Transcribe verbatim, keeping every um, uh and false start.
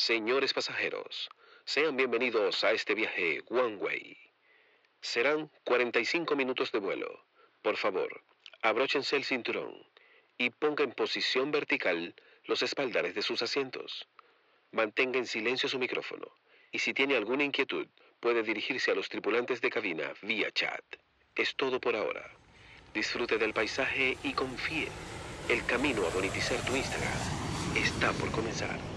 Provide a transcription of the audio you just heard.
Señores pasajeros, sean bienvenidos a este viaje One Way. Serán cuarenta y cinco minutos de vuelo. Por favor, abróchense el cinturón y ponga en posición vertical los espaldares de sus asientos. Mantenga en silencio su micrófono y si tiene alguna inquietud, puede dirigirse a los tripulantes de cabina vía chat. Es todo por ahora. Disfrute del paisaje y confíe. El camino a monetizar tu Instagram está por comenzar.